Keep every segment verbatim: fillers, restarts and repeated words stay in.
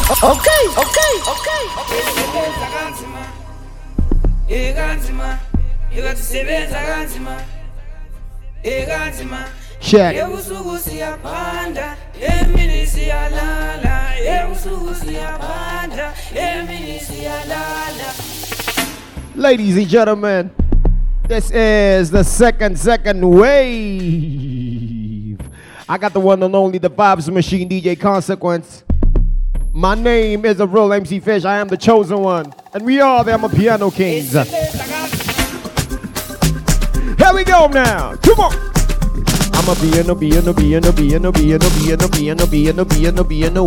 Okay, okay, okay. Check. Ladies and gentlemen, this is the second, second wave. I got the one and only, the Vibes Machine, D J Consequence. My name is the real M C Fish. I am the chosen one. And we are the Amapiano Kings. Here we go now. Come on. I'm a piano, piano, piano, piano, piano, piano, piano, piano, piano, piano.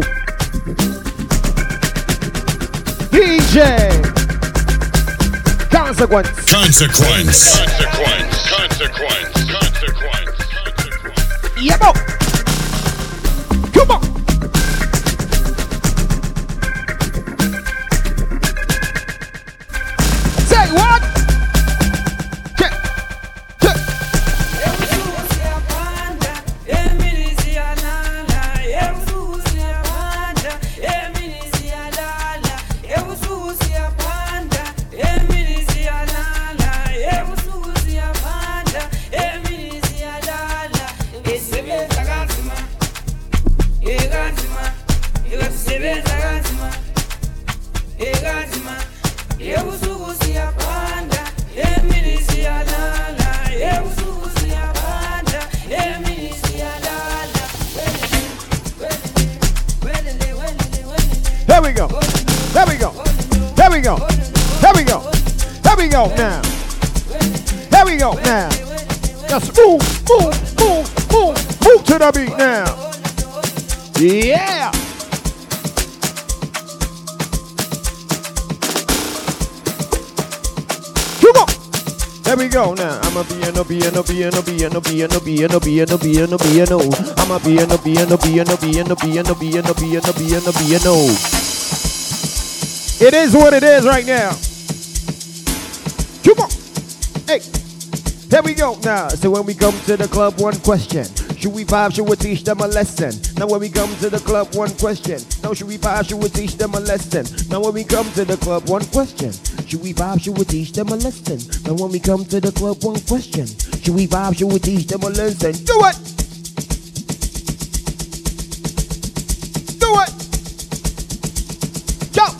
D J Consequence. Consequence. Consequence. Consequence. Consequence. Consequence. Yep. Come on. Say what? Check. Check. There we go. There we go. There we go. There we go. There we go now. There we go now. Just move, move, move, move, move to the beat now. Yeah. Come on. There we go now. I'm a piano, piano, piano, piano, piano, piano, piano, piano, piano. I'm a piano, piano, piano, piano, piano, piano, piano, piano, piano. It is what it is right now. Come on. Hey. Here we go now. So when we come to the club, one question. Should we vibe? Should we teach them a lesson? Now when we come to the club, one question. Now should we vibe? Should we teach them a lesson? Now when we come to the club, one question. Should we vibe? Should we teach them a lesson? Now when we come to the club, one question. Should we vibe? Should we teach them a lesson? Do it! Do it! Go!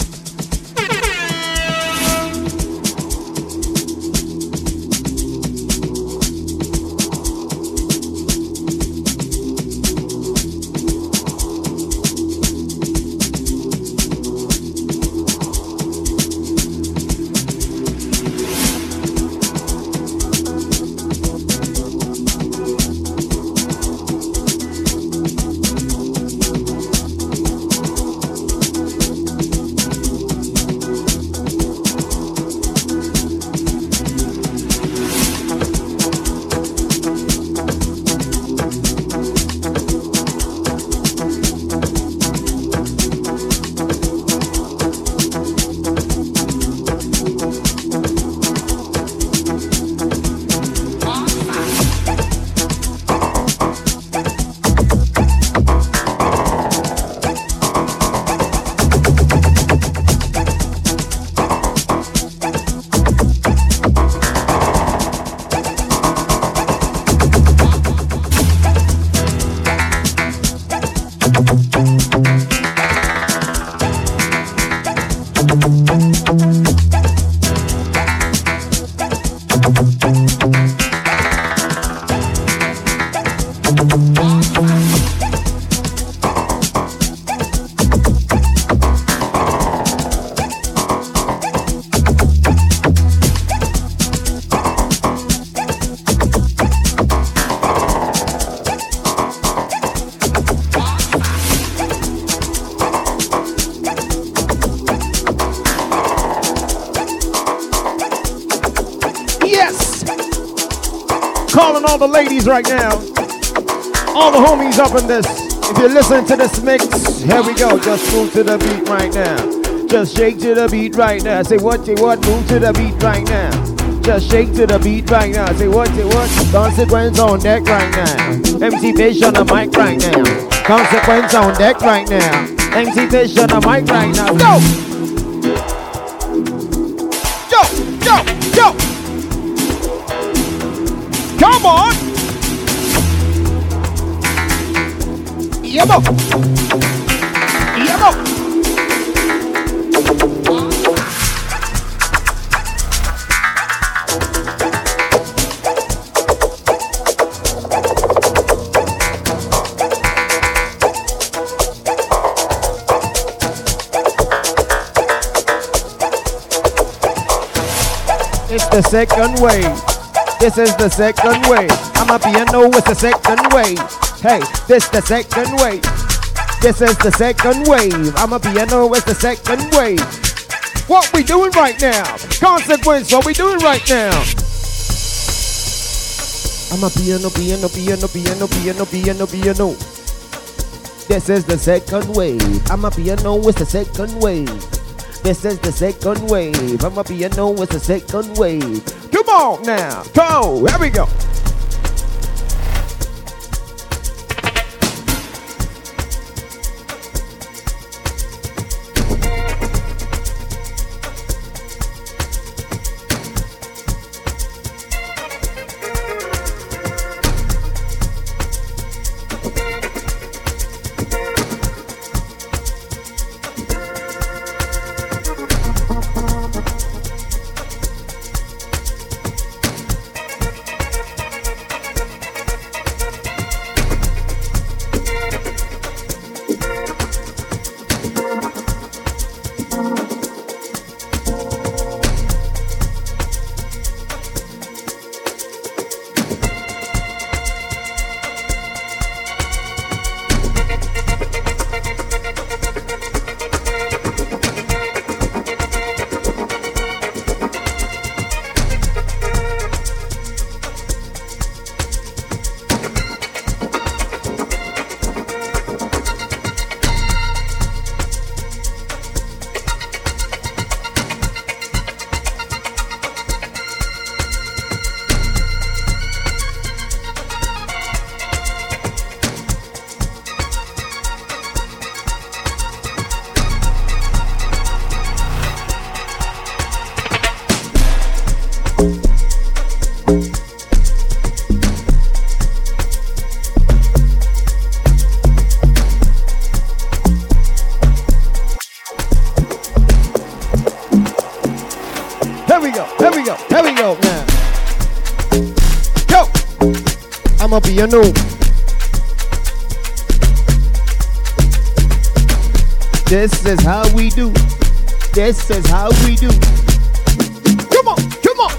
Calling all the ladies right now. All the homies up in this. If you're listening to this mix, here we go. Just move to the beat right now. Just shake to the beat right now. Say what you what, move to the beat right now. Just shake to the beat right now. Say what you what, Consequence on deck right now. M C Fish on the mic right now. Consequence on deck right now. M C Fish on the mic right now. Go! Go! Go! Go! Come on! Yamo! Yamo! It's the second wave. This is the second wave. I'm a piano, it's the second wave. Hey, this the second wave. This is the second wave. I'm a piano, it's the second wave. What we doing right now? Consequence, what we doing right now? I'm a piano, piano, piano, piano, piano, piano, piano. This is the second wave. I'm a piano, it's the second wave. This is the second wave. I'm a piano, it's the second wave. Come on now, go, here we go. I'm a piano. This is how we do. This is how we do. Come on, come on.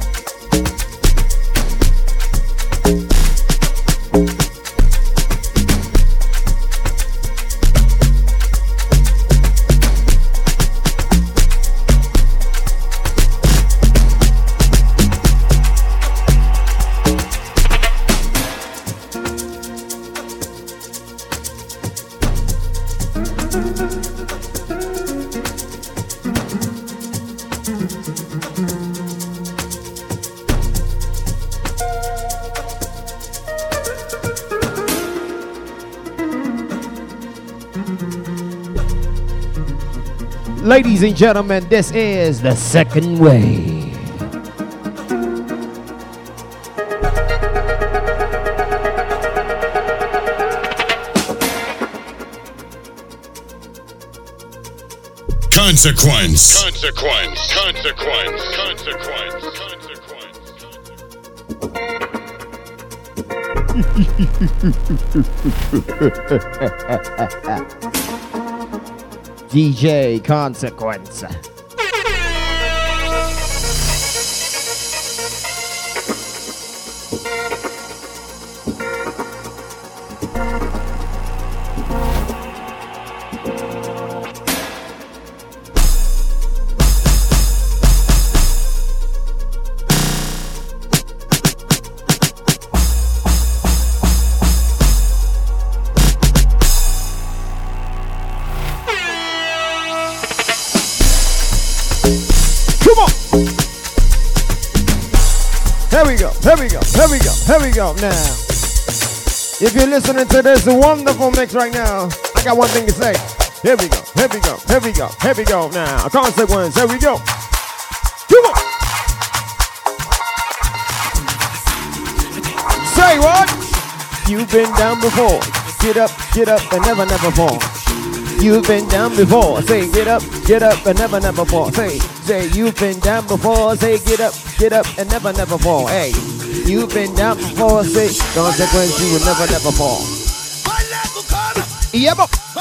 Ladies and gentlemen, this is the second wave. Consequence. Consequence. Consequence. Consequence. Consequence. D J Consequence. Here we go, here we go, here we go, here we go now. If you're listening to this wonderful mix right now, I got one thing to say. Here we go, here we go, here we go, here we go now. Consequence, here we go. Come on. Say what? You've been down before. Get up, get up, and never, never fall. You've been down before. Say get up, get up, and never, never fall. Say, say you've been down before. Say get up, get up, and never, never fall. Hey, you've been down before. Say consequence, you will never, never fall. Yep.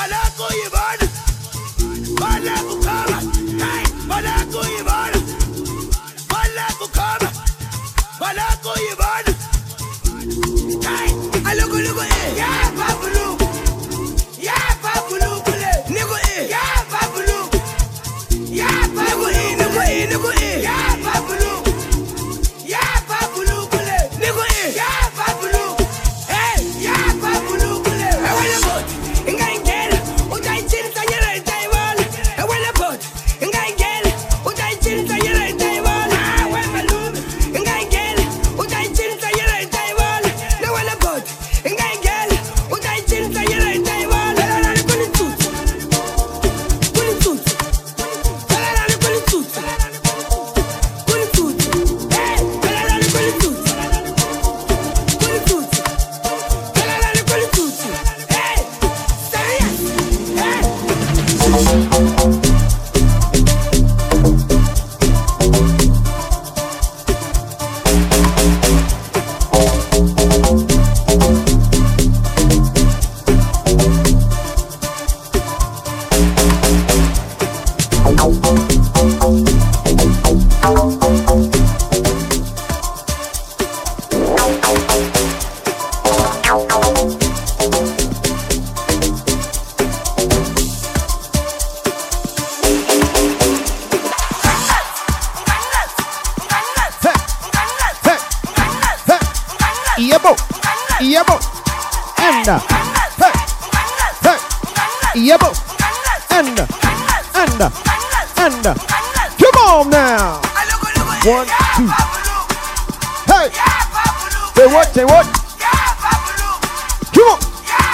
Yebo, yebo, anda, hey, hey, yebo, anda, anda, anda. Come on now. One, two. Hey. Say what? Say what? Come on.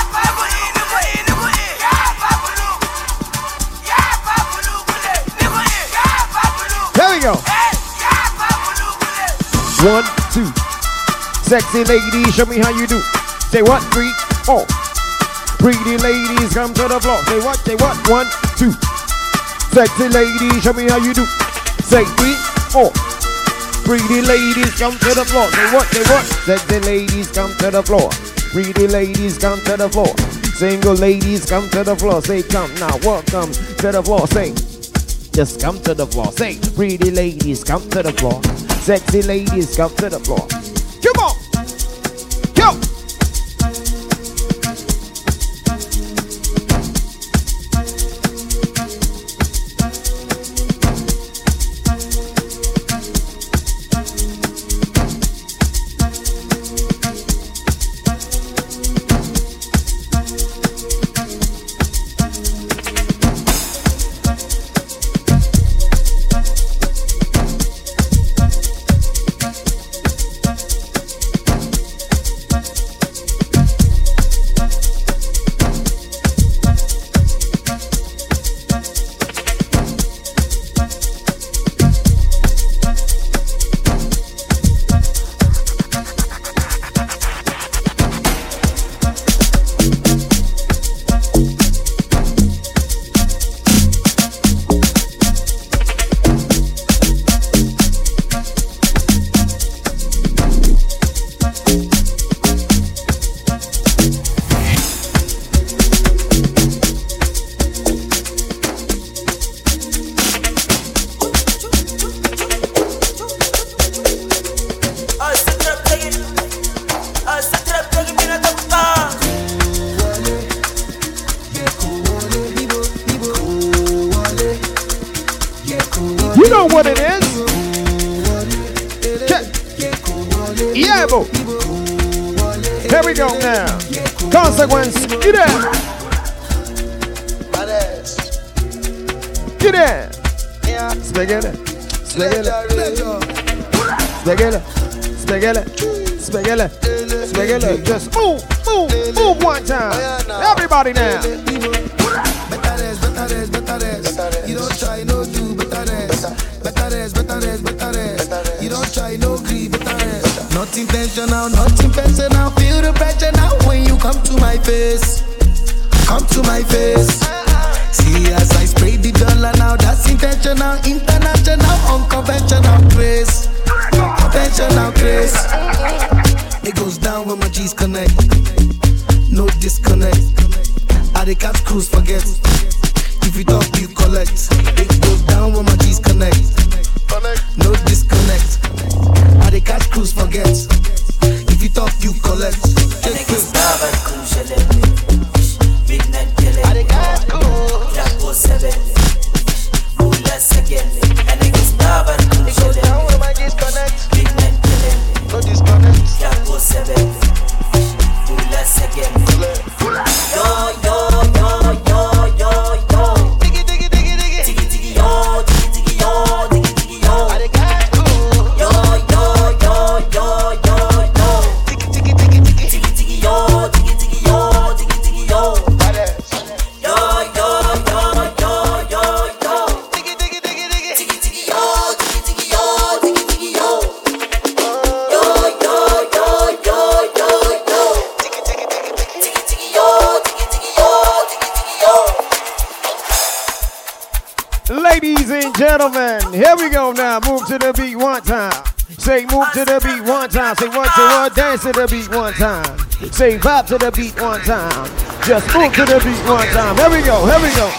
There we go. One, two. Sexy ladies, show me how you do. Say what? Three, four. Pretty ladies, come to the floor. Say what? Say what? One, two. Sexy ladies, show me how you do. Say three, four. Pretty ladies, come to the floor. Say what? Say what? Sexy ladies, come to the floor. Pretty ladies, come to the floor. Single ladies, come to the floor. Say come now, welcome to the floor. Say, just come to the floor. Say, pretty ladies, come to the floor. Sexy ladies, come to the floor. Come on! Go! You know what it is. Yeah, boo. Here we go now. Consequence. Get in. Get in. Spaghetti. Spaghetti. Spaghetti. Spaghetti. Spaghetti. Spaghetti. Just move, move, move one time. Everybody now. better rest, better rest. You don't try, no do, better rest. Better rest, better rest, better rest. You don't try, no grieve, better rest. Not intentional, not intentional. Feel the pressure now when you come to my face. Come to my face. See as I spray the dollar now, that's intentional, international, unconventional grace. Conventional grace. It goes down when my G's connect. No disconnect. I the catch cruise forget. If you talk, you collect. It goes down when my G's connect. No disconnect. I the catch cruise forget. If you talk, you collect. Take it. Ladies and gentlemen, here we go now. Move to the beat one time. Say move to the beat one time. Say what to what, dance to the beat one time. Say vibe to the beat one time. Just move to the beat one time. Here we go, here we go.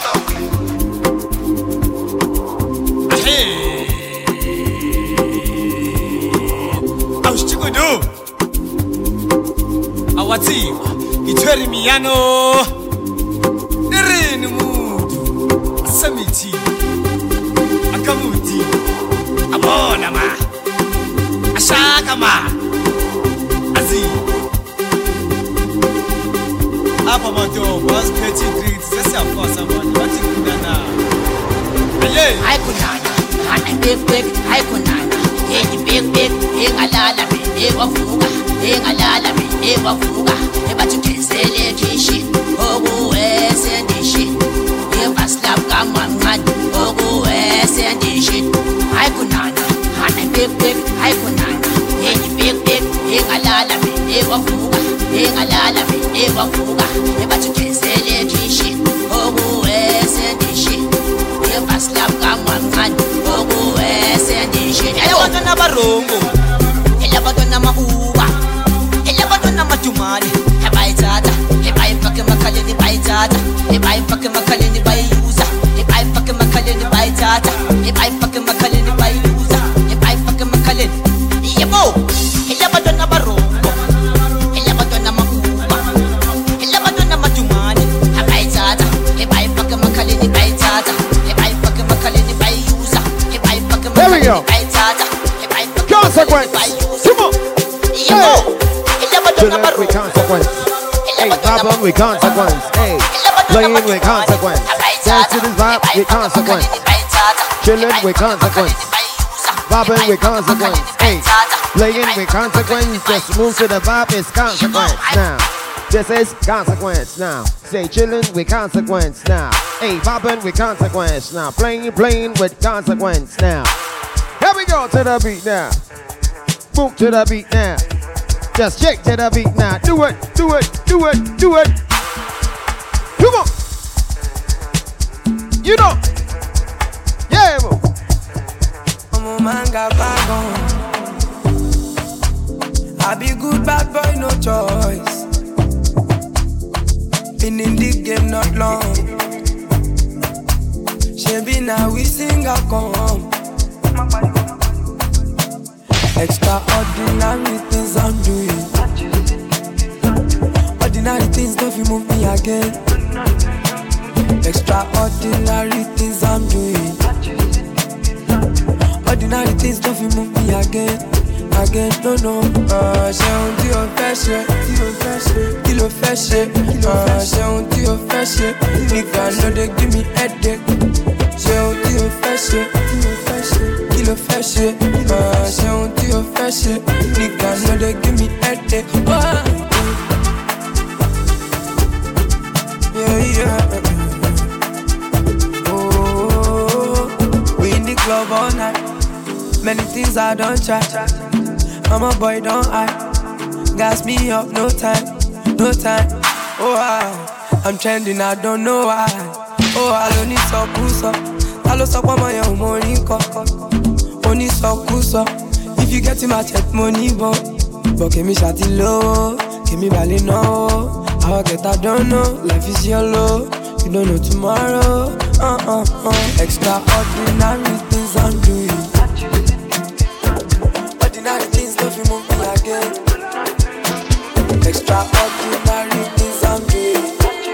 Hey, I was chico do. Awati, itweri miyano. Nere numu. Samiti. Akamuti. Amona ma. Ashaka ma. Azi. Apa mato was petty great. Sesi afọ someone. Wati kunana. Aye. I kunana. Ana big big. I kunana. Hey big big. Hey alala me. Hey wafuga. Hey alala me. Hey wafuga. Hey batu kensele kishi. Ogu ese dishi. Hey baslap kamangan. Ogu ese dishi. I kunana. Ana big big. I kunana. Hey big big. Hey alala me. Hey wafuga. Hey alala me. Hey wafuga. Hey batu kensele kishi. Ogu ese dishi. Hey baslap kamangan. Ogu ese dishi. Ela bado na barongo. Ela bado na mauba. Ela bado na majumani. Hey bai tata. Hey bai fucking makalini bai tata. Hey bai fucking makalini bai user. Hey bai fucking makalini bai tata. Hey bai fucking makalini bai user. Hey bai fucking makalini. Yebo. Ela bado na barongo. Ela bado na mauba. Ela bado na majumani. Hey bai tata. Hey bai fucking makalini bai tata. Hey bai fucking makalini bai user. Hey bai fucking makalini bai tata. Hey bai fucking Consequence. Come on. Yebo. Ela bado na Chillin' with barongo. consequence. Hey, vibing with consequence. Hey, playing with consequence. Dance to this vibe with consequence. Chillin' with consequence. Vibing with consequence. Hey, playing with consequence. Just move to the vibe, it's consequence now. This is consequence now. Say chillin' with consequence now. Hey, vibing with consequence now. Playing, playing with consequence now. Here we go to the beat now. Move to the beat now. Just shake to the beat now. Do it, do it, do it, do it. Come on. You know. Yeah, bro. I'm a manga bag on. I be good bad boy, no choice. Been in the game not long. She be now we sing a come. Extraordinary things I'm doing. Ordinary things don't you move me again. Extraordinary things I'm doing. Ordinary things don't you move me again. Again, no, no. Uh, J'ai un dit au fâché, dit au fâché, dit au fâché. Uh, J'ai un dit au fâché, nigga no they give me headache. J'ai un dit au fâché, dit au fâché, dit au fâché. Uh, J'ai un dit au fâché, nigga no they give me headache. Oh. Yeah, yeah. things I don't try. I'm a boy, don't I? Gas me up, no time, no time. Oh, wow. I'm trending, I don't know why. Oh, I don't need so cool, so I lost up on my own money, only so cool, so if you get in my check money, but but give me shot low, give me valley no. How I get, I don't know. Life is yellow, you don't know tomorrow. Uh uh uh. Extraordinary things I'm doing. Ordinary things don't you move me again. Extraordinary things I'm doing.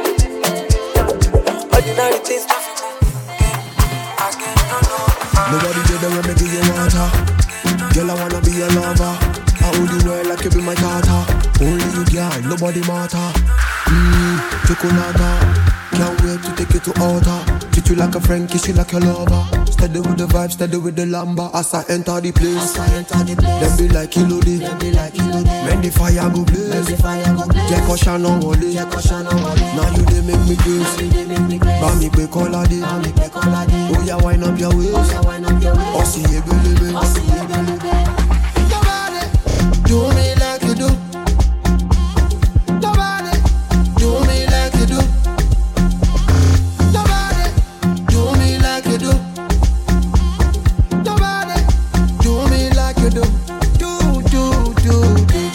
Ordinary things don't you move me again. No no. Nobody did the way me give you water. Girl, I wanna be your lover. I hold you well like you be my daughter. Only you girl, nobody matter. Mmm, chocolate. Can't wait to take you to altar. Treat you like a friend, kiss you like a lover. Steady with the vibe, steady with the lamba. As I enter the place, As I enter the place. Them be like Elodie, them be like Elodie. Men the fire go blaze, the fire go blaze. Jack Ocean on Wally, Jack Ocean on Wally. Now you they make me grace, Bam me be colade, Bam me be colade. Oh yeah, wind up your waist, oh yeah, wind up your waist. Oh see you baby, oh see you baby. Nobody do me like you do. Nobody do me like you do. Nobody do me like you do. Nobody do me like you do. Do do do do.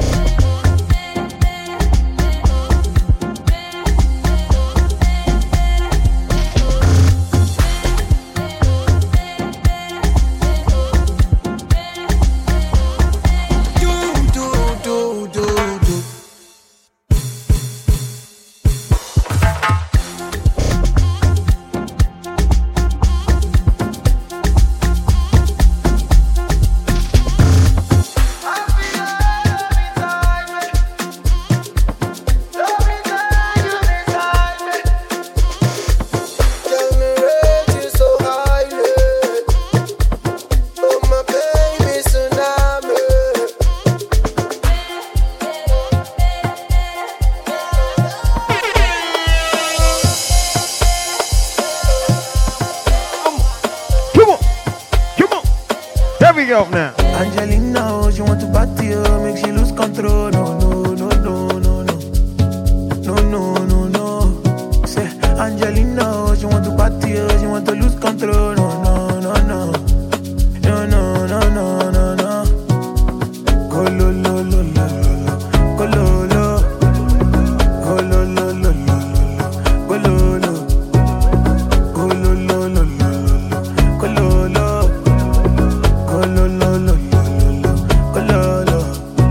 Up now. Angelina, she want to party, oh, make she lose control. No, no, no, no, no, no, no, no, no, no. Say Angelina, she want to party, oh, she want to lose control. No, no, no, no, no, no, no, no, no, no. Go lo lo lo lo lo, go lo lo, go lo lo lo lo, go lo lo, go lo lo lo lo, go lo lo. Go lo lo lo lo lo, go lo lo.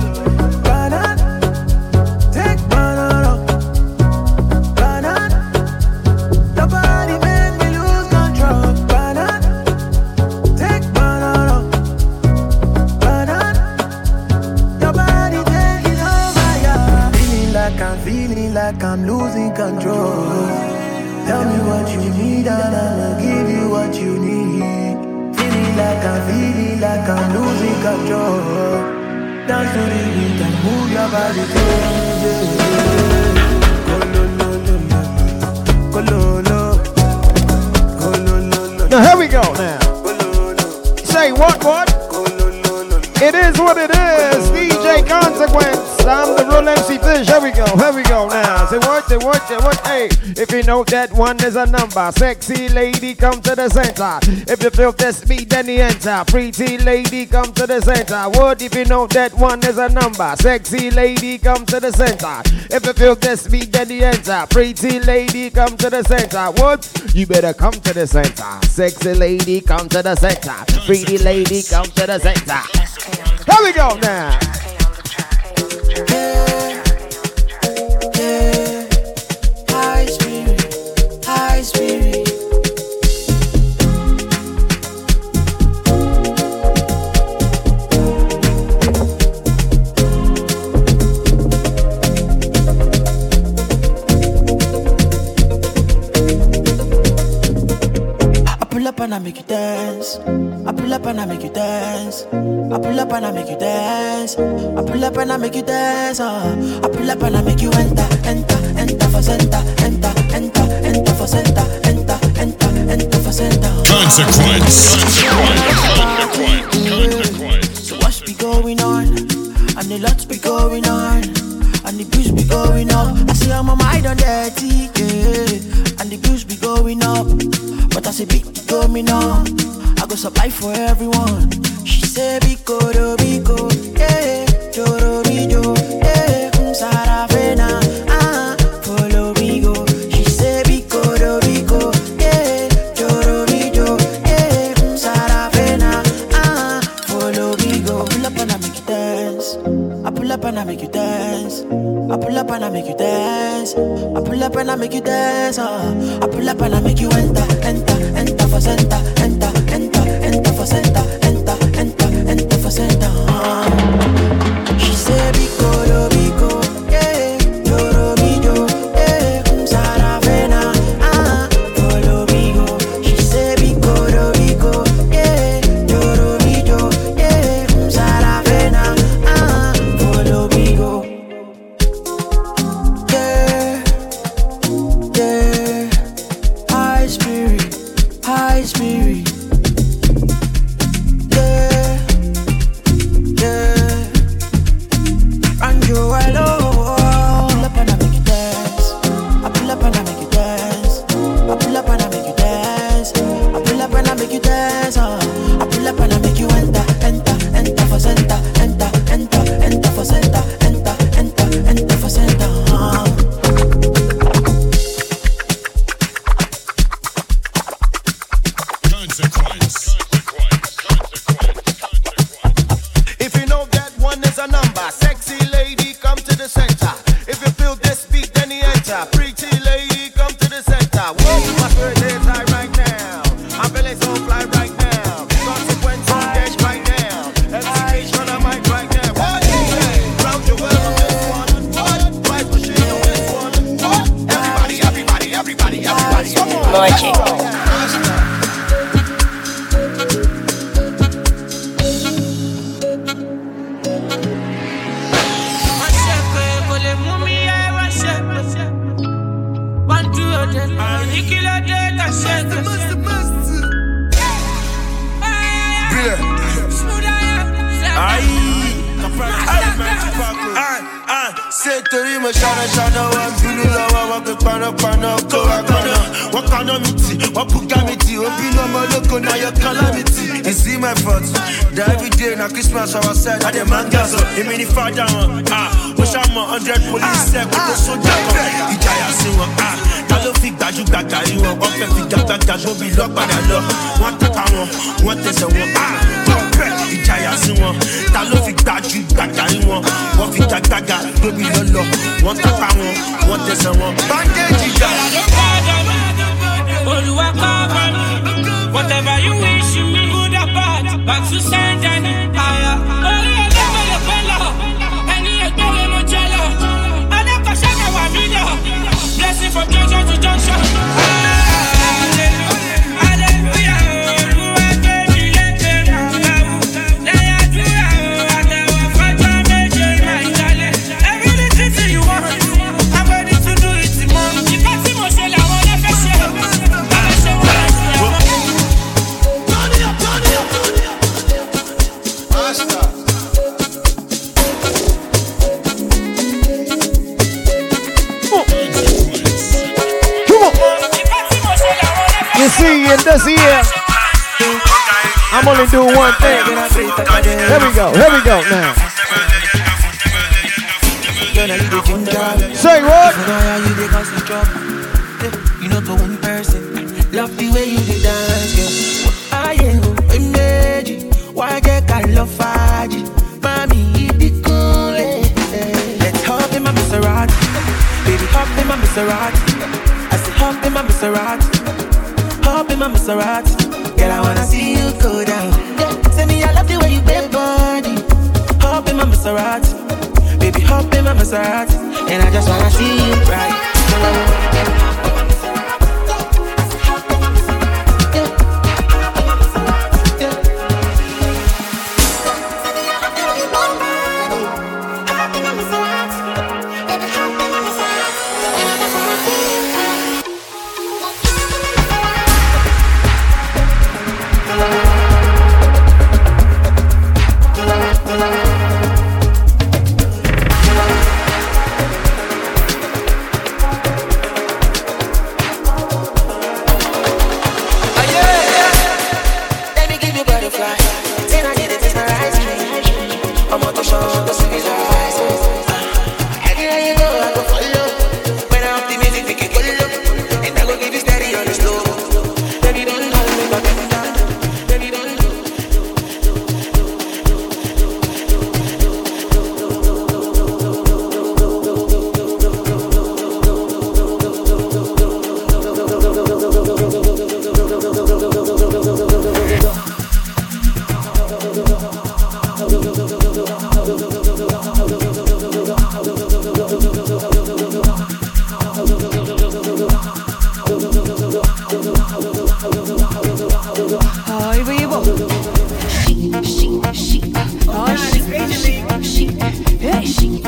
Banana, take banana, banana. Your body make me lose control. Banana, take banana, banana. Your body taking over, yeah. Feeling like I'm feeling like I'm losing control. Tell me what you need and I'ma give you what you need. Feeling like I'm feeling like I'm losing control. Dance to the beat and move your body crazy. Go lo lo lo lo, go lo lo, go lo lo lo. Now here we go now. Say what what? It is what it is. D J Consequence. I'm the real M C Fish. Here we go. Here we go now. Say what? Say what? Say what? Hey, if you know that one is a number, sexy lady, come to the center. If you feel this beat, then you enter. Pretty lady, come to the center. What if you know that one is a number? Sexy lady, come to the center. If you feel this beat, then you enter. Pretty lady, come to the center. What? You better come to the center. Sexy lady, come to the center. Pretty lady, come to the center. Here we go now. Yeah, yeah. High spirit, high spirit. I pull up and I make you dance. I pull up and I make you dance. I pull up and I make you dance. I pull up and I make you dance. Uh. I pull up and I make you enter, enter, enter for center, enter, enter, enter for center, enter, enter, enter for center. Consequence. Consequence. Consequence. So what's be going on? And the lots be going on. And the bills be going up. I see I'm on my mind dirty, yeah. And the bills be going up. But I say big going on. I go supply for everyone. She say biko do biko, yeah. Joro bijo, yeah. Umsara fena, ah. Follow me go. She say biko do biko, yeah. Joro bijo, yeah. Umsara fena, ah. Follow me go. Pull up and I make you dance. I pull up and I make you dance. I pull up and I make you dance. I pull up and I make you dance. Uh. I pull up and I make you enter, enter, enter for center, enter, enter, enter for center, enter, enter, enter for center. Uh. She said, Biko, do, Biko, yeah, Joro, Bijo, yeah, Kumsara, Vena, ah, follow me go. She said, Biko, do, Biko, yeah, Joro, Bijo, yeah, Kumsara, Vena, ah, follow me go. High spirit, yeah, yeah. And you alone. Pull up and I make you dance. I pull up and I make you dance. I pull up and I make you dance. I pull up and I make you dance. Uh. I pull up and I make you enter, enter, enter for center, enter, enter, enter for center, enter, enter, enter for center. Uh. If you know that one is a number, sexy lady, come to the center. If you feel this beat, then you enter. Pretty lady, come to the center. Whoa, my spirit is high right now. I'm feeling so fly right now. Consequence on edge right now. Execution on mic right now. What? Round your world on this one. What? Price machine on this one. What? Everybody, everybody, everybody, everybody. Come on. Logic. Say to him, shana shana, one pinu la wa wa ke pana pana ko wa kana. Wa kana miti, wa puka miti, opino maloko na your calamity. You see my thoughts, that every day na Christmas our side, I demand gas up. He made it far down, ah. Wish I'm a hundred police set with the soldier come. Ijaya si wọn, ah. Ta ló fi gbaju gbàgbà yìí wọn, wọ́n fẹ́ fi gbàgbàgbà tó bí lọ́padà lọ. Wọ́n tẹ́ka wọn, wọ́n tẹ̀sẹ̀ wọn, ah. Kọ́pẹ́ ìjayà sí wọn, ta ló fi gbaju gbàgbà yìí wọn, wọ́n fi gbàgbàgbà tó bí lọ́lọ́. Wọ́n tẹ́ka wọn, wọ́n tẹ̀sẹ̀ wọn. Bandage ìjà. Olúwa cover me, whatever you wish me, good or bad, back to send any higher. Orí ẹlẹ́gbẹ̀ẹ́ lè pẹ́ lọ, ẹni ẹgbẹ́ lè mo jẹ lọ. Adékọ̀ṣẹ́ kan wà mí lọ, blessing from junction to junction. You see, in this year, I'm only doing one thing. Here we go, here we go now. Say what? You know, to one person, love the way you dance, girl. I ain't no imagine why get kind of faji. Mommy, it cool. Let's hop in my Maserati, baby, hop in my Maserati. I said hop in my Maserati. Hop in my Maserati, girl, I wanna see you go down. Say me, I love the way you bend body. Hop in my Maserati, baby, hop in my Maserati, and I just wanna see you right.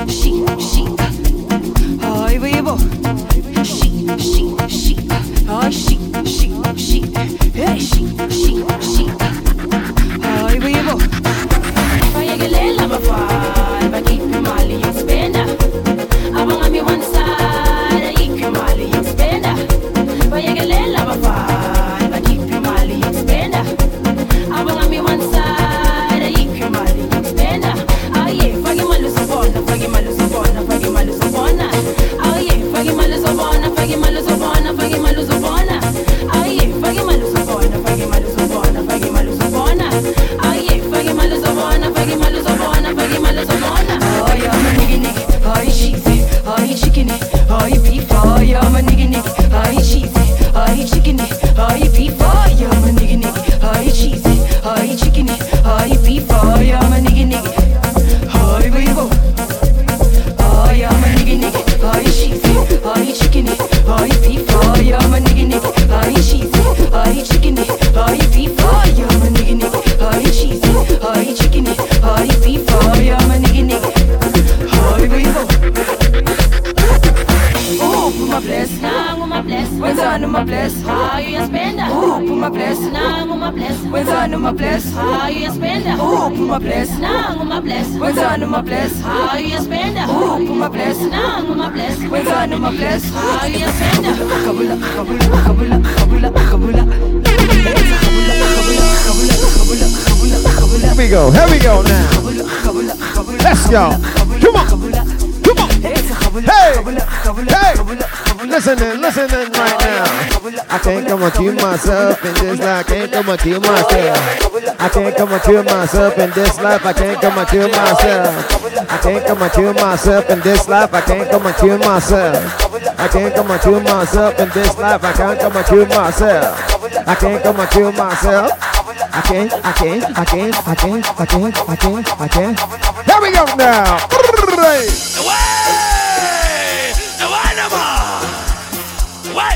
she, she. Hi, baby. She, she, she. Hi, she, she, she. Hey, she, she, she. Hi, baby. Payagelela bafana, bakhipha imali yokuspenda. Abangami one side, ayikho imali yokuspenda. Payagelela bafana, bakhipha imali yokuspenda. Abangami one side, ayikho imali yokuspenda. Aye, fake imali uzobona, fake imali uzobona, fake imali uzobona. Aye, fake imali uzobona, fake imali uzobona, fake imali uzobona. Aye, fake imali uzobona, fake imali uzobona, fake imali uzobona. Aye, fake imali uzobona, fake imali uzobona, fake imali uzobona. Oh yeah, my nigga nigga, oh you cheesy, oh you chicken it, oh you beef, oh yeah, my nigga nigga, oh you cheesy, oh you chicken it, oh you beef, oh yeah, my nigga nigga, oh you cheesy, oh you chicken it, oh you beef, oh yeah, my nigga nigga, oh you beef, oh yeah, my nigga nigga, oh you cheesy, oh you chicken it, oh you beef, oh yeah, my nigga nigga, oh you cheesy, oh you chicken it, oh you beef, oh yeah, my nigga nigga, oh you cheesy, oh you chicken it, oh you beef, oh yeah, my nigga nigga, oh you beef. Oh, put my bless, nah, on my bless. When's on my bless? How you spend that? Oh, put my bless, nah, on my bless. When's on my bless? How you spend that? Oh, put my bless, nah, on my bless. When's on my bless? How you spend that? Oh, put my bless, nah, on my bless. When's on my bless? How you spend that? Kabula, kabula, kabula, kabula, kabula. Here we go, here we go now. Let's go. Come on, come on. Hey, hey. Listening, listening right now. I can't come and kill myself in this life. I can't come and kill myself. I can't come and kill myself in this life. I can't come and kill myself. I can't come and kill myself in this life. I can't come and kill myself. I can't come and kill myself in this life. I can't come and kill myself. I can't come and kill myself. I can't, I can't, I can't, I can't, I can't, I can't, I can't. Here we go now. What?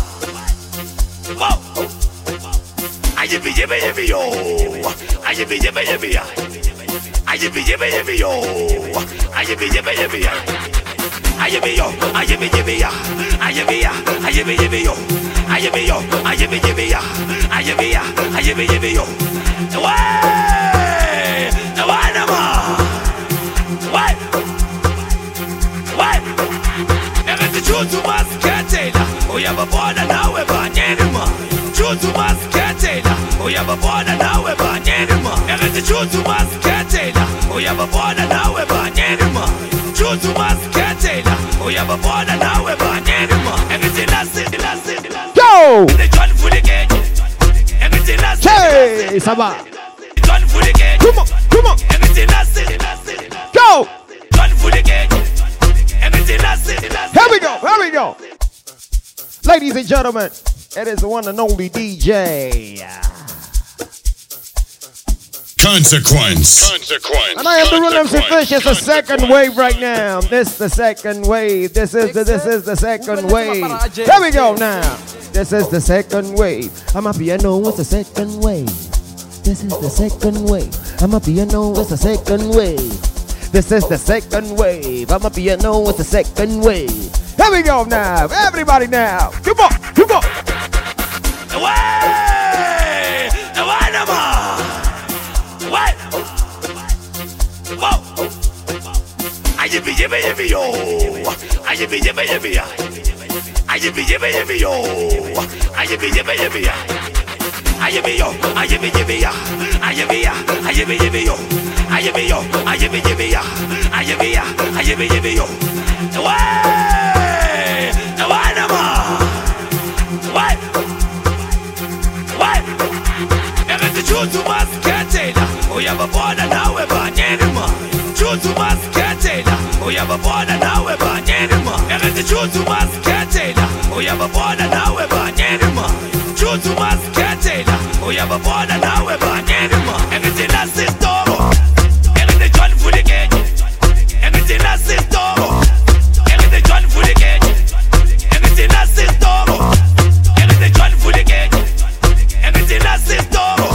Whoa! I yippee yippee yippee yo! I yippee yippee yippee ya! I yippee yippee yippee yo! I yippee yippee yippee ya! I yippee yo! I yippee yippee ya! I yippee ya! I yippee yippee yo! I yippee yo! I yippee yippee ya! I yippee ya! I yippee yippee yo! Way! Why nama? Why? Why? Everything choose to must get Taylor. Oh, you have a border now, we're banana. Choose to must get Taylor. Oh, you have a border now, we're banana. Everything choose to must get Taylor. Oh, you have a border now, we're banana. Choose to must get Taylor. Oh, you have a border now, we're banana. Everything that's it, that's it, that's it. Go! The gun for the gate. Everything that's it. Hey, Saba. Gun for the gate. Come on, come on. Everything that's it, that's it. Go! Gun for the gate. Everything that's it, that's it. Here we go, here we go. Ladies and gentlemen, it is the one and only D J. Consequence. Consequence. And I am the Real M C Fish. It's the second wave right now. This is the second wave. This is the this is the second wave. Here we go now. This is the second wave. I'm a piano with the second wave. This is the second wave. I'm a piano with the second wave. This is the second wave. I'm a piano with the second wave. Here we go now. Everybody now. Come on, come on. Way! Why nama? What? Whoa! I yippee yippee yippee yo! I yippee yippee yippee ya! I yippee yippee yippee yo! I yippee yippee yippee ya! I yippee yo! I yippee yippee ya! I yippee ya! I yippee yippee yo! I yippee yo! I yippee yippee ya! I yippee ya! I yippee yippee yo! Way! Why nama? What? What? Everything choose to must get Taylor. Oh, you have a border now, we're banana. Choose to must get Taylor. Oh, you have a border now, we're banana. Everything choose to must get Taylor. Oh, you have a border now, we're banana. Choose to must get Taylor. Oh, you have a border now, we're banana. Everything that's in store. Everything done for the gate. Everything that's in store. Everything done for the gate. Everything that's in store. Everything done for the gate. Everything that's in store.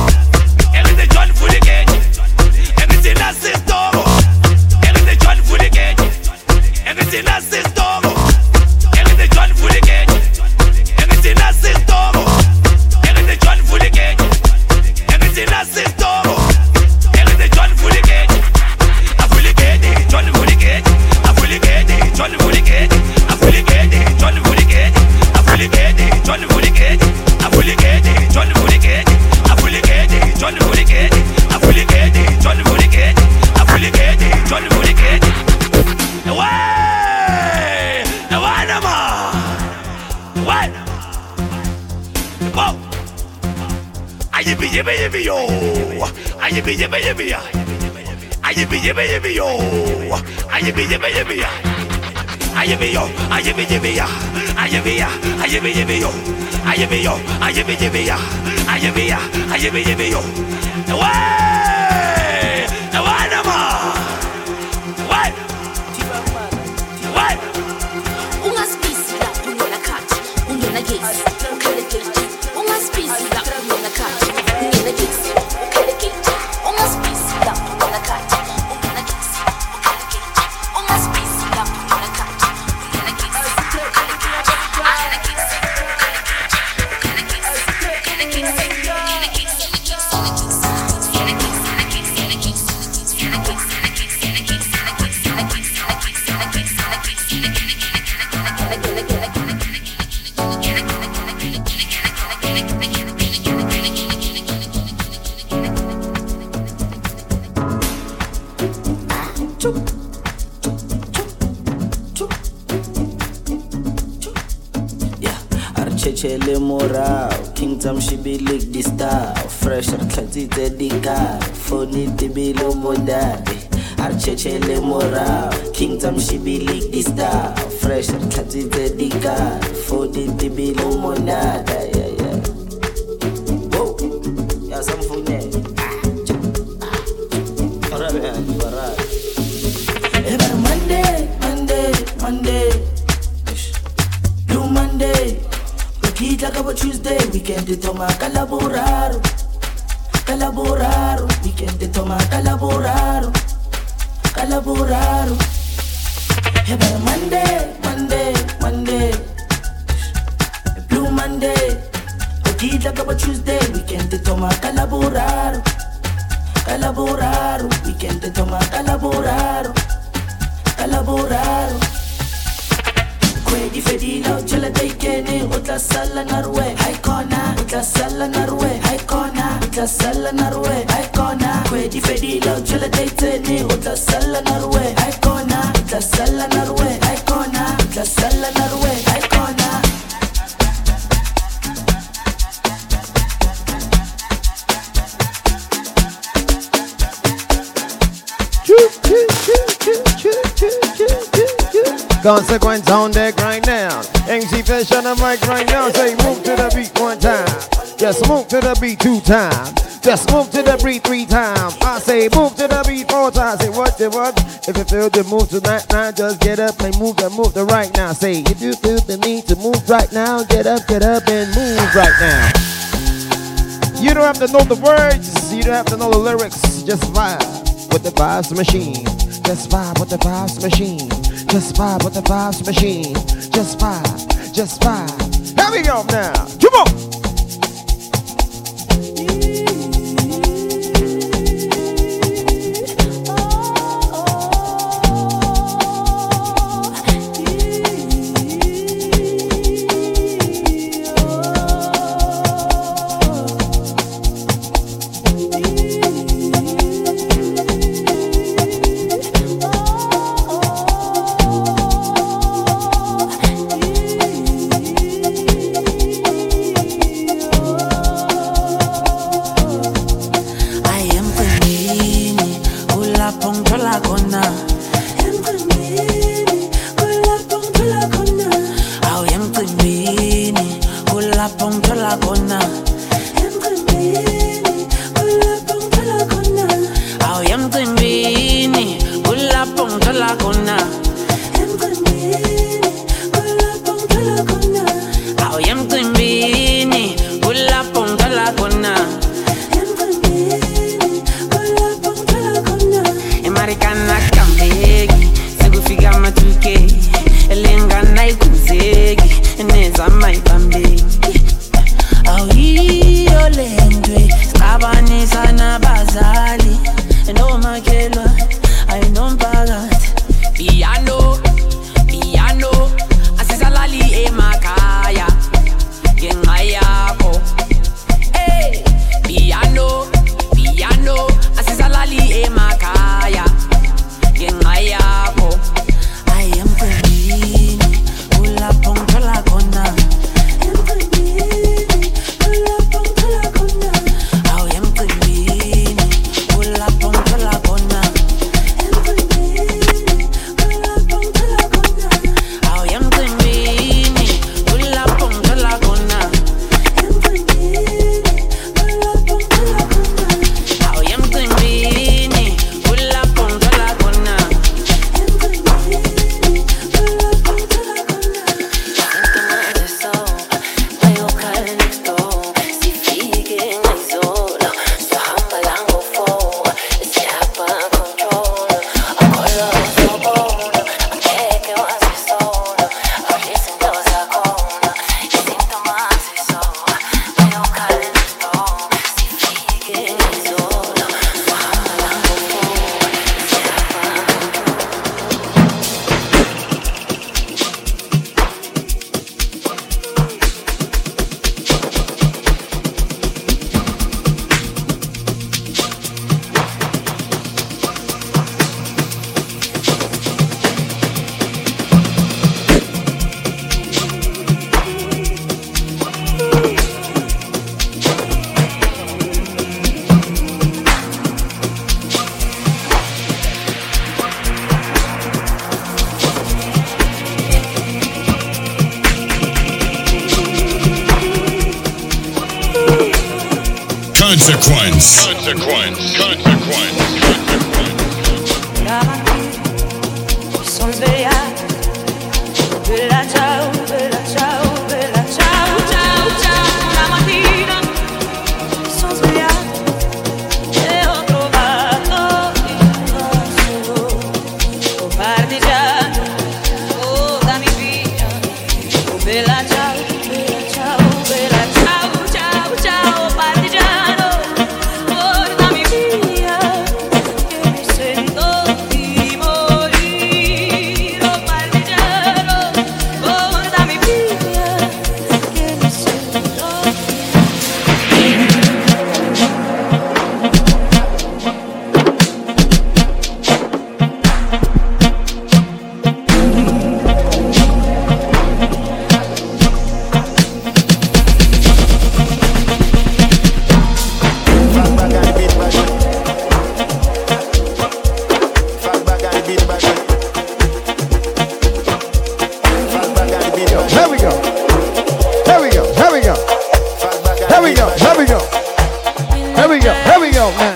Everything done for the gate. Everything that's in store. Everything done for the gate. Ayibi yibi yibi yo. Ayibi yibi yibi ya. Ayibi yibi yibi yo. Ayibi yibi yibi ya. Ayibi yo. Ayibi yibi ya. Ayibi ya. Ayibi yibi yo. Ayibi yo. Ayibi yibi ya. Ayibi ya. Ayibi yibi yo. Way. Way nama. Way. Way. Ungaspisi la ungena khathi. Ungena gesi. Ukhale gate. Ungaspisi la ungena khathi. Ungena gesi. Ukhale gate. Ungaspisi la ungena khathi. Ungena gesi. Ukhale gate. Ungaspisi la ungena khathi. Ungena gesi. Ukhale gate. Ukhale gesi. Ukhale gesi. Ukhale gesi. Ukhale gesi. Chele morao, Kingdom she be lick the star. Fresh and classy the car. Phone it the below modade. Arche chele morao, Kingdom she be lick the star. Fresh and classy the car. Phone it the below modade. Yeah, yeah. Whoa, yeah, some phone there. Alright, alright. Every Monday, Monday, Monday. Blue Monday. Kita kaba Tuesday, weekend de toma calaboraro, calaboraro, weekend de toma calaboraro, calaboraro. Every Monday, Monday, Monday, Blue Monday. Kita kaba Tuesday, weekend de toma calaboraro, calaboraro, weekend de toma calaboraro, calaboraro. Di fedilo chela taikene utla sala narwe haikona utla sala narwe haikona utla sala narwe haikona kwe di fedilo chela taikene utla sala narwe haikona utla sala narwe haikona utla sala narwe haikona. Consequence on deck right now. M C Fish on the mic right now. Say move to the beat one time. Just move to the beat two times. Just move to the beat three times. I say move to the beat four times. Say what the what? If you feel the move tonight now, just get up and move the move the right now. Say if you feel the need to move right now, get up, get up and move right now. You don't have to know the words. You don't have to know the lyrics. Just vibe with the vibes machine. Just vibe with the vibes machine. Just vibe with the vibes machine. Just vibe, just vibe. Here we go now. Come on. I am Consequence. Consequence. Consequence. Sono svegliata, bella ciao, bella ciao, bella ciao, ciao, ciao. La mattina sono svegliata e ho trovato il vaso. Oh partigiano, oh dammi via. Oh bella ciao, bella ciao, bella ciao, ciao, ciao partigiano. Oh dammi via, che mi sento di morire. Oh partigiano, oh dammi via, che mi sento di Here we go. Here we go. Here we go. Here we go. Here we go. Here we go. Here we go. Now.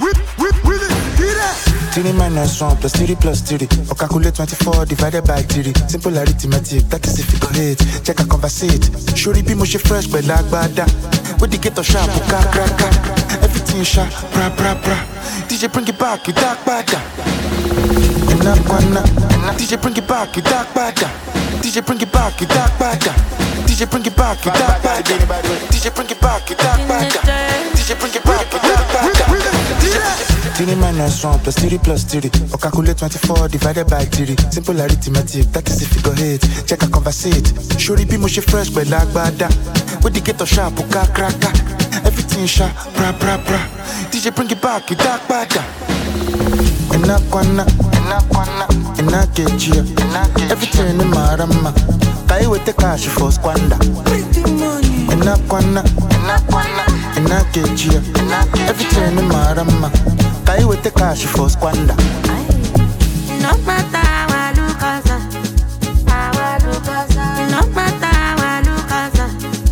Three minus one plus three plus three. Or calculate twenty-four divided by three. Simple arithmetic, that is if you go hit. Check a conversate. Shuri be mushy fresh, but like bada. With the ghetto sharp, ka kraka. Everything sharp, bra bra bra. D J bring it back, you dark bada. Enough one, D J bring it back, you dark bada. D J bring it back, you dark bada. D J bring it back, you dark bada. D J bring it back, you dark bada. D J bring it back, you dark bada. Three minus one plus three plus three. Or calculate twenty-four divided by three. Simple arithmetic, that is if you go hit. Check a conversate. Shuri be mushy fresh, but like bada. With the ghetto sharp, ka kraka. Everything sharp, bra bra bra. D J bring it back, you dark bada. Enakwana, enakwana, enakejia. Everything in marama. Kai with the cash for squander. Enakwana, enakwana, enakejia. Everything in marama. Kai with the cash for squander. No matter what you cause, what you cause, no matter what you cause.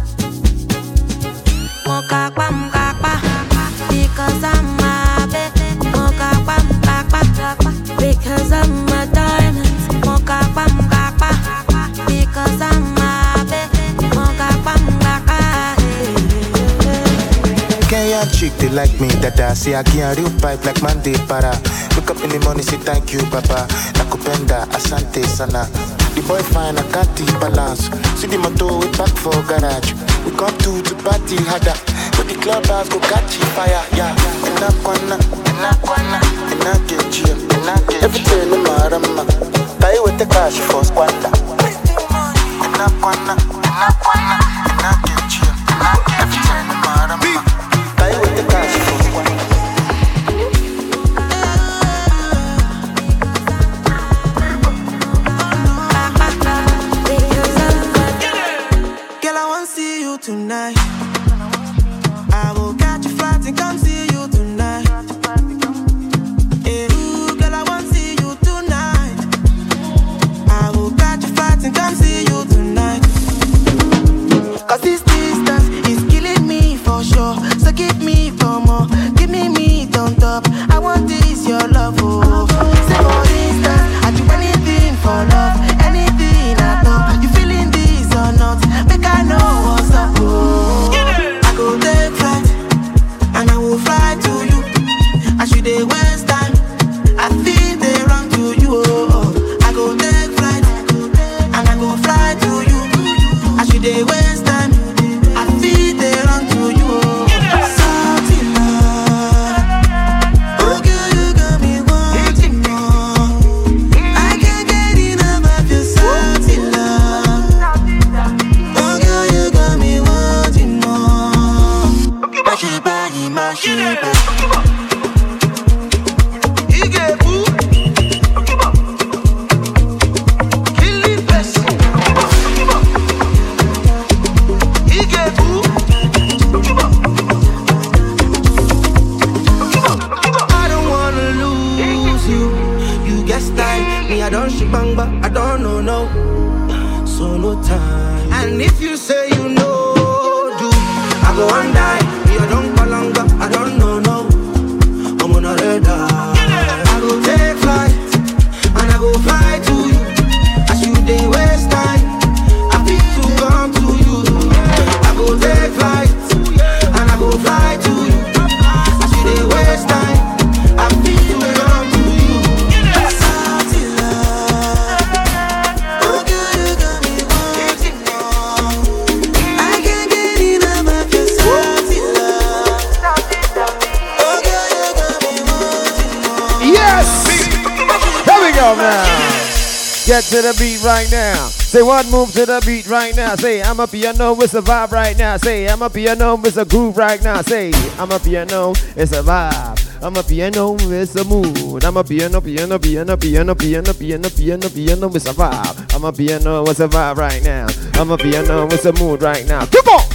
Moka kwa moka kwa, because I'm a baby. Moka kwa moka kwa, because I'm a diamond. Moka kwa moka kwa, because I'm a baby. Moka kwa moka kwa. Kenyan chick, they like me, dada. Say I get a real pipe like Monday para. Wake up in the morning, say thank you, papa. Nakupenda, asante sana. The boy fine, I got the balance. See the motor, we back for garage. We come to to party harder. But the clubhouse go catch fire, yeah. Enakwana, enakwana, enakejia, enake. Everything in marama. Kai with the cash for squander. Enakwana, enakwana, enakejia, enake. Everything in marama. Kai with the cash for squander. Girl, I want to see you tonight. I will catch a flight and come see you tonight. Hey, ooh, girl, I want to see you tonight. I will catch a flight and come see you tonight. Cause this distance is killing me for sure. So give me for more. Give me meat on top. I want this, your love, oh. Say for instance, I do anything for love. Anything at all. You feeling this or not? Make I know what's up, oh. I go take flight and I will fly to you. I should they waste time. I feel they run to you, oh. I go take flight and I go fly to you. I should they waste time. I feel they run to you, oh. Salty love. Oh girl, you got me wanting more. I can't get enough of your salty love. Oh girl, you got me wanting more. Mashiba, mashiba. Igebu. Killing best. Igebu. I don't wanna lose you. You get style. Me, I don't shibang, I don't know no. So no time. And if you say you know, do I go and die? Me, I don't call longer. I go now. Get to the beat right now. Say one move to the beat right now. Say I'm a piano with a vibe right now. Say I'm a piano with a groove right now. Say I'm a piano, it's a vibe. I'm a piano, it's a mood. I'm a piano, piano, piano, piano, piano, piano, piano, piano with a vibe. I'm a piano with a vibe right now. I'm a piano with a mood right now. Come on!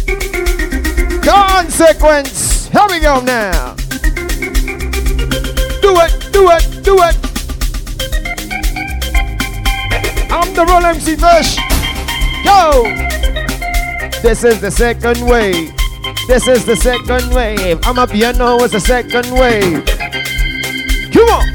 Consequence! Here we go now. Do it, do it, do it. I'm the Roll M C Fish. Go! This is the second wave. This is the second wave. I'm a piano with the second wave. Come on!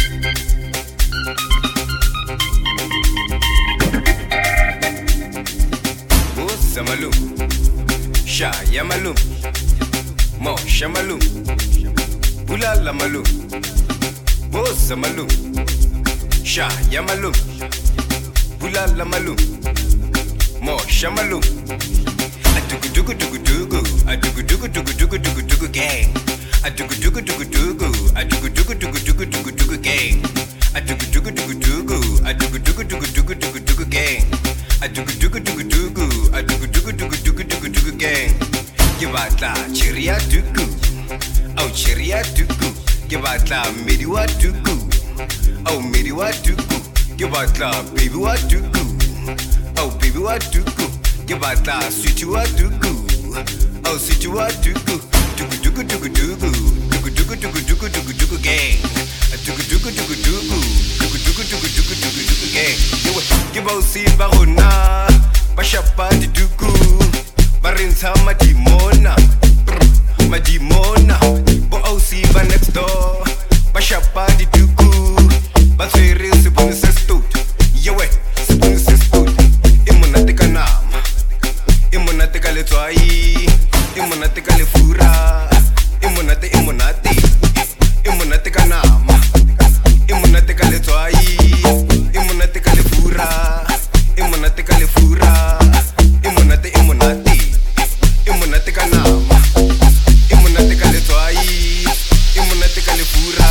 Oh, Samalum. Sha Yamalum. Mo Shamalum. Bula Lamalum. Oh, Samalum. Sha Yamalum. Bula Lamalum. Mo Shamalum. Adugu dugu dugu dugu, adugu dugu dugu dugu dugu dugu gang. Adugu dugu dugu dugu, adugu dugu dugu dugu dugu dugu gang. Adugu dugu dugu dugu, adugu dugu dugu dugu dugu dugu gang. Adugu dugu dugu dugu, adugu dugu dugu dugu dugu dugu gang. Gibatla cheria dugu, au cheria dugu. Gibatla mediwa dugu, au mediwa dugu. Gibatla baby wa dugu, au baby wa dugu. Gibatla sweetie wa dugu, au sweetie wa dugu. Dugu dugu dugu dugu, dugu dugu dugu dugu dugu dugu gang. Dugu dugu dugu dugu, dugu dugu dugu dugu dugu dugu gang. Giba usi barona, bashapa di dugu, barinsa madimona, madimona. Bo usi ba next door, bashapa di dugu, baswere sipuni sestut, yewe sipuni sestut. Imunateka nama, imunateka le twai, imunateka le fura, imunate imunate, imunateka nama, imunateka le twai, imunateka le fura, imunateka le fura, imunate imunate, imunateka nama, imunateka le twai, imunateka le fura.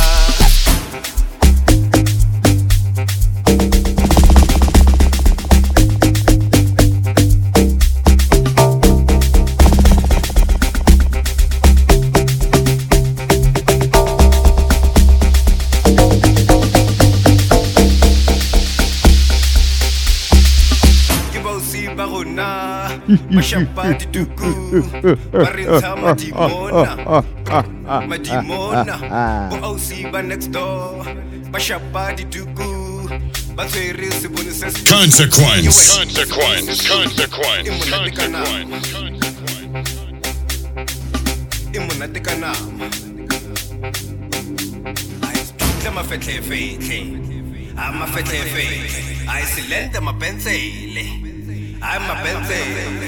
Mashapa di dugu, barinsa madimona, madimona. Bo ausi ba next door, mashapa di dugu, baswere sipuni sestut. Consequence. Consequence. Consequence. Consequence. Imunateka nama. Ay, stutla mafetle fetle, ama fetle fetle. Ay, silente ma pensele. I'm a Bentley.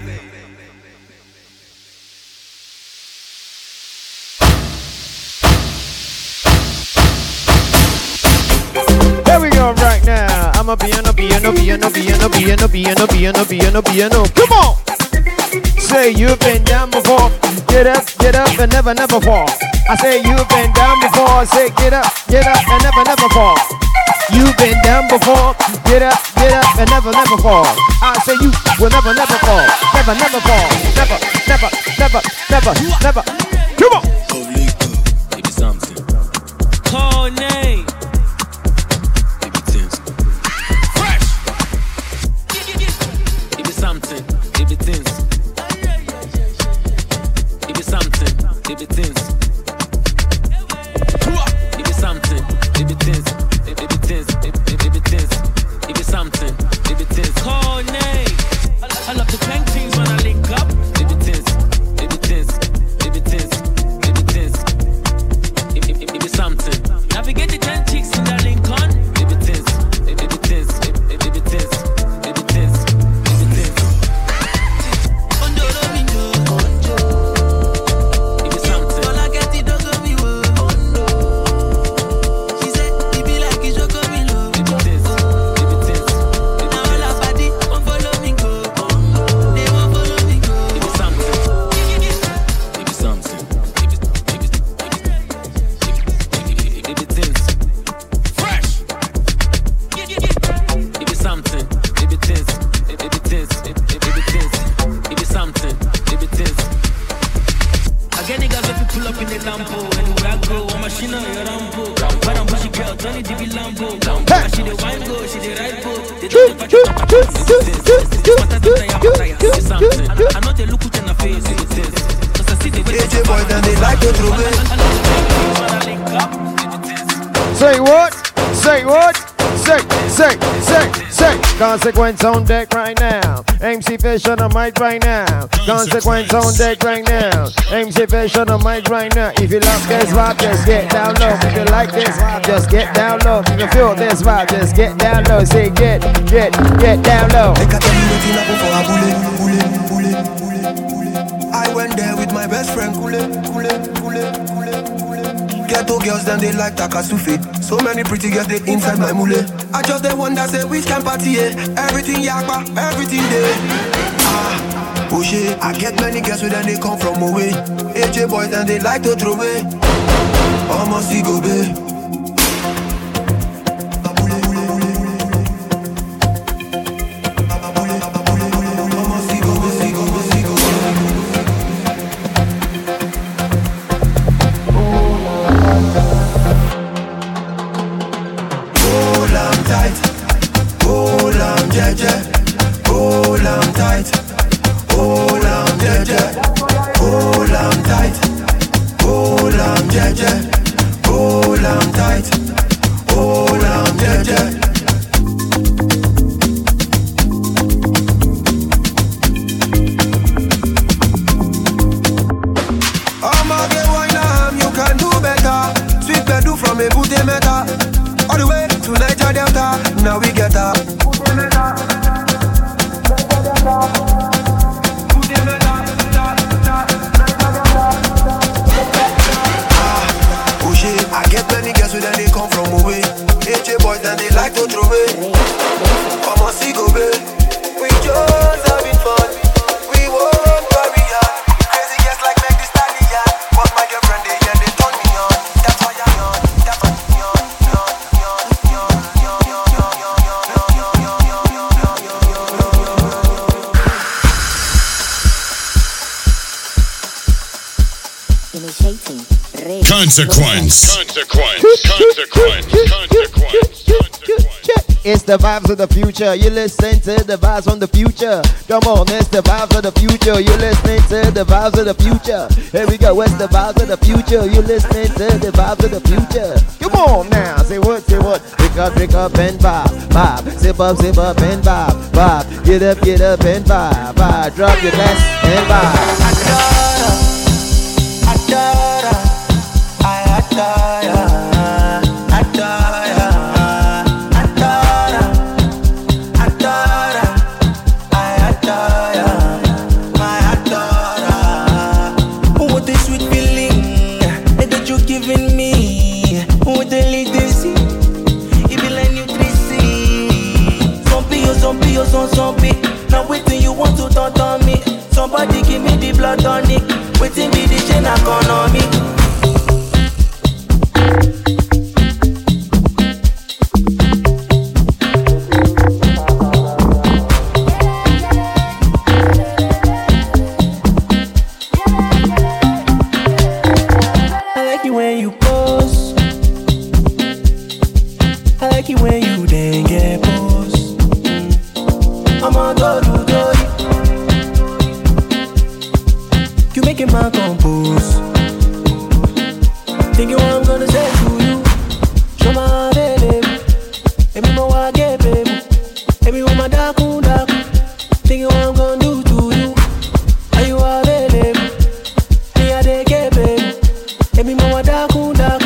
Here we go right now. I'm a piano, piano, piano, piano, piano, piano, piano, piano, piano. Come on! Say you've been down before. Get up, get up and never, never fall. I say you've been down before. Say get up, get up and never, never fall. You've been down before. Get up, get up and never, never fall. I say you will never, never fall. Never, never fall. Never, never, never, never, never. Come on. Maybe something. Call name. Maybe things. Fresh. Maybe something. Maybe things. Maybe something. Maybe things. Maybe something. Maybe things. Maybe things. Maybe things. Maybe something. Maybe things. Call name. I love to bang things when I link up. Maybe things. Maybe things. Maybe things. Maybe things. Maybe something. Navigate the ten chicks in the Lincoln. Maybe things. Maybe things. Maybe things. Maybe things. Maybe things. Maybe something. All I get it don't go me well. She said it be like it's your coming low. Maybe things. Maybe things. They don't ever talk about this. I know they look at in the face. Cause I see the way they boy, then they like to throw it. Say what? Say what? Say, say, say, say. Consequence on deck right now. M C Fish on the mic right now. Consequence on deck right now. M C Fish on the mic right now. If you love this vibe, just get down low. If you like this vibe, just get down low. If you feel this vibe, just get down low. Say get, get, get down low. I went there with my best friend Kule, Kule, Kule, Kule, Kule. Ghetto girls, then they like Takasufi. So many pretty girls, they inside my mule. I just the one that say which can party, eh? Everything yakba, everything there. Ah, oh shit, I get many girls who then they come from away. A J boys, then they like to throw away. Almost see go babe. Consequence. Consequence. Consequence. Consequence. It's the vibes of the future. You listen to the vibes from the future. Come on, it's the vibes of the future. You listening to the vibes of the future. Here we go. It's the vibes of the future. You listening to the vibes of the future. Come on now. Say what? Say what? Pick up, pick up and vibe, vibe. Sip up, sip up and vibe, vibe. Get up, get up and vibe, vibe. Drop your glass and vibe. Now waiting you want to talk on me. Somebody give me the blood tonic. Waiting be the chain economy. I like it when you pose. I like it when you then get pose. I'm a go do do. You making my compose. Thinking what I'm gonna say to you. Show my baby. Every more I get, baby. Every one my dark on dark. Thinking what I'm gonna do to you. Are you a baby? Me a day get, baby. Every more I dark on dark.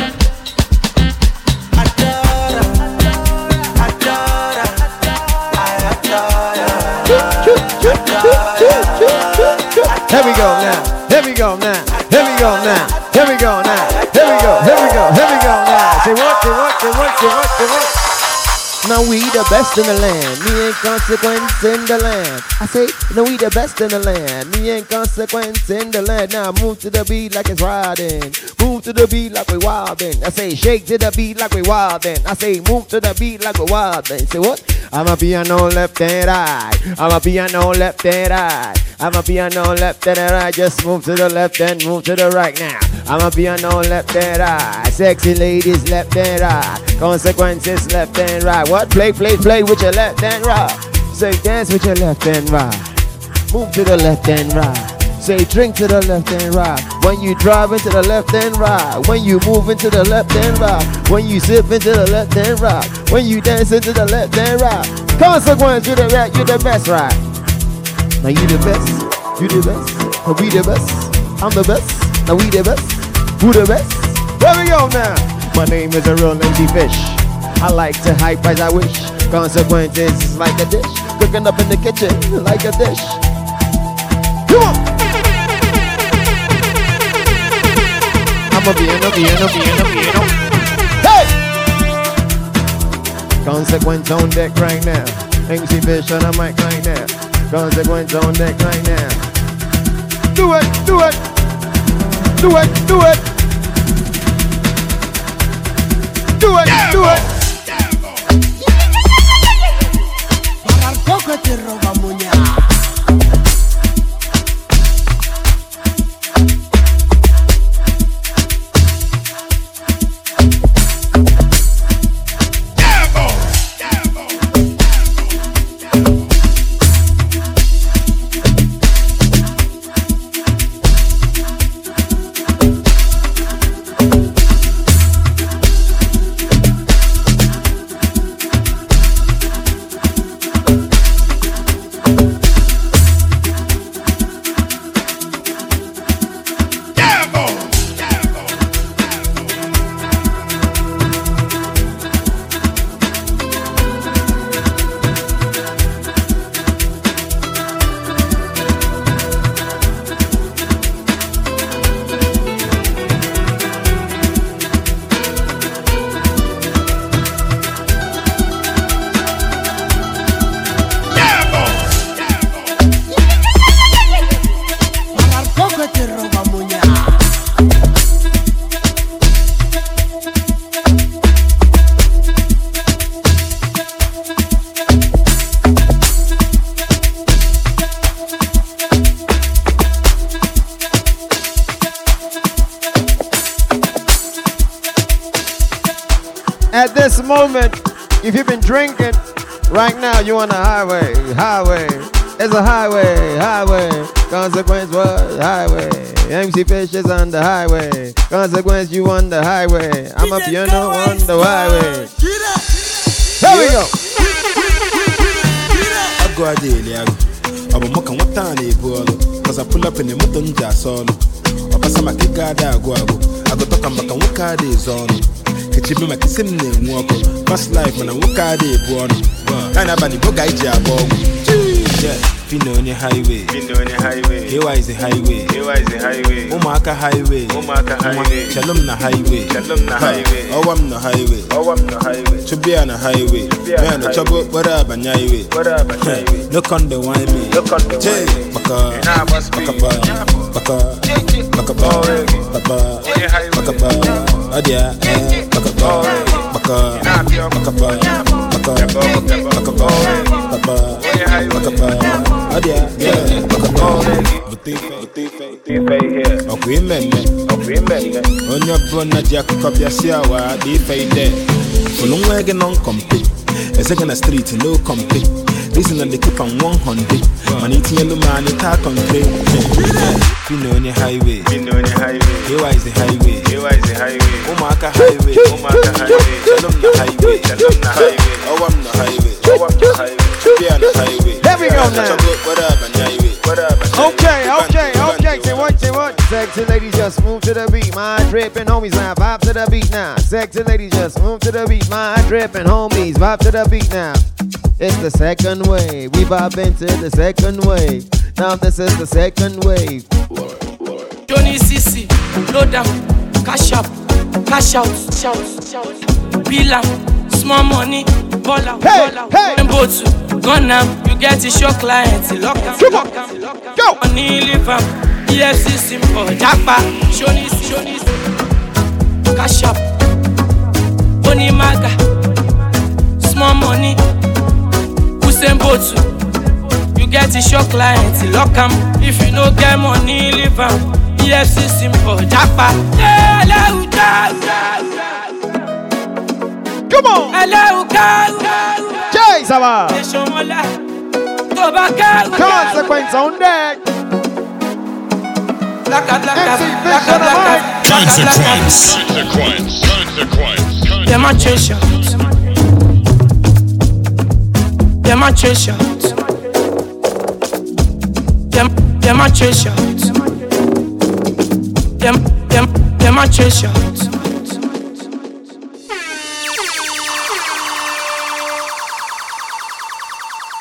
Here we go now. Here we go now. Here we go now. Here we go now. Here we go. Here we go. Here we go now. Say what? Say what? Say what? Say what? Say what? Now we the best in the land. Me ain't consequence in the land. I say, now we the best in the land. Me ain't consequence in the land. Now move to the beat like it's riding. Move to the beat like we wildin'. I say, shake to the beat like we wildin'. I say, move to the beat like we wildin'. Say what? I'm a piano left and right. I'm a piano left and right. I'm a piano left and right. Just move to the left and move to the right now. I'm a piano left and right. Sexy ladies left and right. Consequences left and right. what? Play, play, play with your left and right. Say dance with your left and right. Move to the left and right. Say drink to the left and right. When you drive into the left and right. When you move into the left and right. When you sip into the left and right. When you dance into the left and right. Consequence, you the right, you the best, right? Now you the best, you the best, now we the best. I'm the best, now we the best. Who the best? There we go now. My name is a real lazy fish. I like to hype as I wish. Consequences is like a dish. Cooking up in the kitchen like a dish. Come on. I'm a piano, piano, piano, piano. Hey! Consequence on deck right now. M C Fish on the mic right now. Consequence on deck right now. Do it, do it. Do it, do it. Do it, do it. Para el coco te roba muña. At this moment, if you've been drinking, right now you're on the highway, highway. It's a highway, highway. Consequence was highway. M C Fish is on the highway. Consequence, you on the highway. I'm a piano on the highway. Here we go. I go a daily, I go. I'm a mocha, what time they pull? Cause I pull up in the mutton jar solo. I pass my kick out, I go, I go. I go talk about what car is on. Kichibi my kisim name walk. Past life when I walk out the born. Kind of bunny boga ija bomb. Yeah, Fino on the highway. Fino on the highway. Here is the highway. Here is the highway. Omaka highway. Omaka highway. Shalom na highway. Shalom na highway. Oh I'm no highway. Oh I'm no highway. To be on a highway. Man, the trouble, what up on highway. What up on highway. Look on the wine me. Look on the wine me. Baka. Baka. Baka. Baka. Baka. Baka. Adia. Baka. Baka. Baka. Baka. Baka. Adia, yeah, okay, men, okay, men. On your brother, Jack, copy a siawa, the fade. For long wagon on compete. A second street, no compete. Listen and they keep on one hundred. Man, eating yellow man, it talk on clay. Fino on the highway, Fino on the highway. Here is the highway, here is the highway. Omaka highway, Omaka highway. Shalom the highway, Shalom the highway. Oh, I'm the highway, oh, I'm the highway. There we go now. Okay, okay, okay. Say what, say what? Sexy ladies just move to the beat. My dripping homies now vibe to the beat now. Sexy ladies just move to the beat. My dripping homies vibe to the beat now. It's the second wave. We vibe into the second wave. Now this is the second wave. Johnny C C, low down, cash up, cash out, shout, shout, bill up, small money, ball out, hey, ball out, hey. and go to. Gone now, you get to show clients. Lock up, lock up, lock up. Go! Money live up, E F C simple, Japa, Shoni, Shoni, cash up, Oni Maga, small money, Usain Bolt. You get to show clients. Lock up, if you no get money, live up, E F C simple, Japa. Yeah, la, la, la, la. Come on. Hello, girl. Jay Saba. Consequence on deck. Consequence. Consequence. Consequence. Them a chase shots. Them a chase shots. Them them a chase shots. Them them them a chase shots.